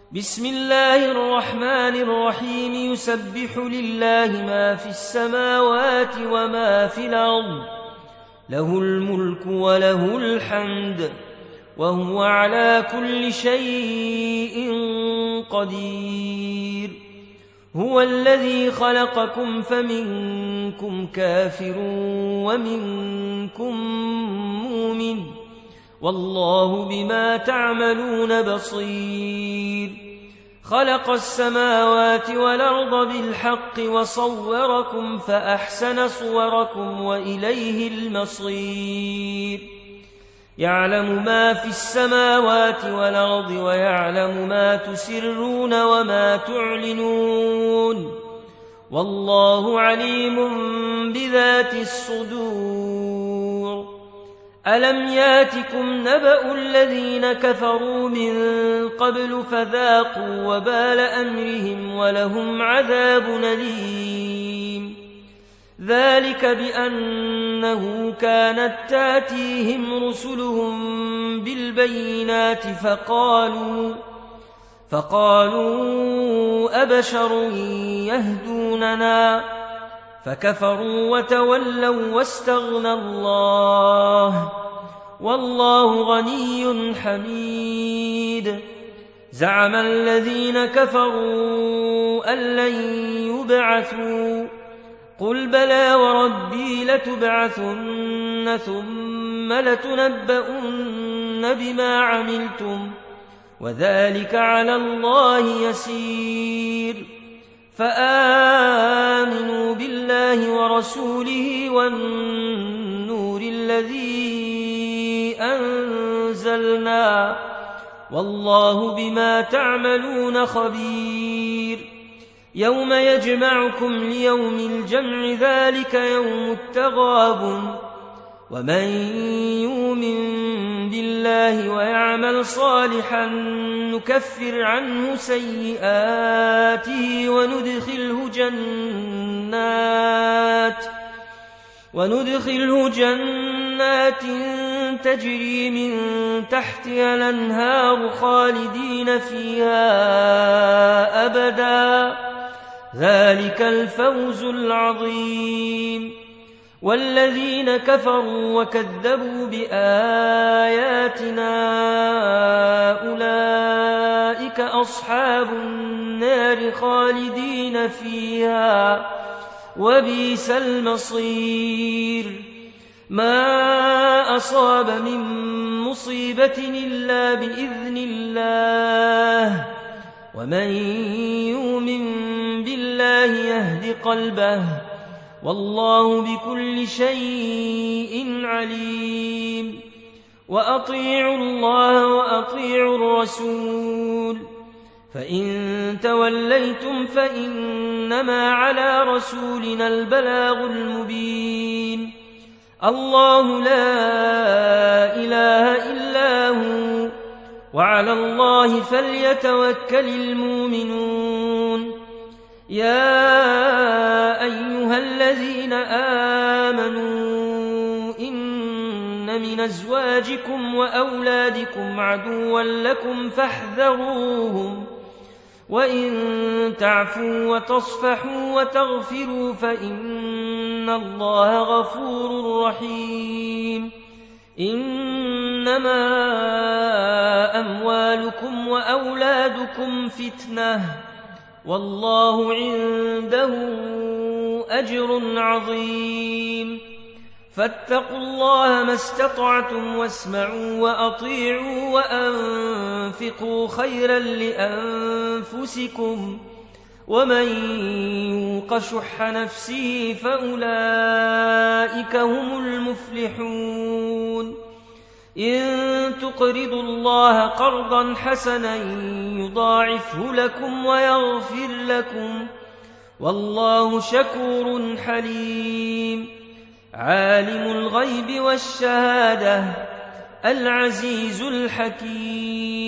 بسم الله الرحمن الرحيم يسبح لله ما في السماوات وما في الأرض له الملك وله الحمد وهو على كل شيء قدير هو الذي خلقكم فمنكم كافر ومنكم مؤمن والله بما تعملون بصير خلق السماوات والأرض بالحق وصوركم فأحسن صوركم وإليه المصير يعلم ما في السماوات والأرض ويعلم ما تسرون وما تعلنون والله عليم بذات الصدور ألم ياتكم نبأ الذين كفروا من قبل فذاقوا وبال أمرهم ولهم عذاب أليم ذلك بأنه كانت تاتيهم رسلهم بالبينات فقالوا أبشر يهدوننا فكفروا وتولوا واستغنى الله والله غني حميد زعم الذين كفروا أن لن يبعثوا قل بلى وربي لتبعثن ثم لتنبؤن بما عملتم وذلك على الله يسير فآمنوا بالله ورسوله والنور الذي أنزلنا والله بما تعملون خبير يوم يجمعكم ليوم الجمع ذلك يوم التغابن ومن يؤمن بالله ويعمل صالحا نكفر عنه سيئاته وندخله جنات تجري من تحتها الأنهار خالدين فيها أبدا ذلك الفوز العظيم والذين كفروا وكذبوا بآياتنا أولئك أصحاب النار خالدين فيها وبئس المصير ما أصاب من مصيبة إلا بإذن الله ومن يؤمن بالله يهد قلبه والله بكل شيء عليم وأطيعوا الله وأطيعوا الرسول فإن توليتم فإنما على رسولنا البلاغ المبين الله لا إله إلا هو وعلى الله فليتوكل المؤمنون يا أيها الذين آمنوا إن من أزواجكم وأولادكم عدوا لكم فاحذروهم وإن تعفوا وتصفحوا وتغفروا فإن الله غفور رحيم إنما أموالكم وأولادكم فتنة والله عنده أجر عظيم فاتقوا الله ما استطعتم واسمعوا وأطيعوا وأنفقوا خيرا لأنفسكم ومن يوق شح نفسه فأولئك هم المفلحون إن تقرضوا الله قرضا حسنا يضاعفه لكم ويغفر لكم والله شكور حليم عالم الغيب والشهادة العزيز الحكيم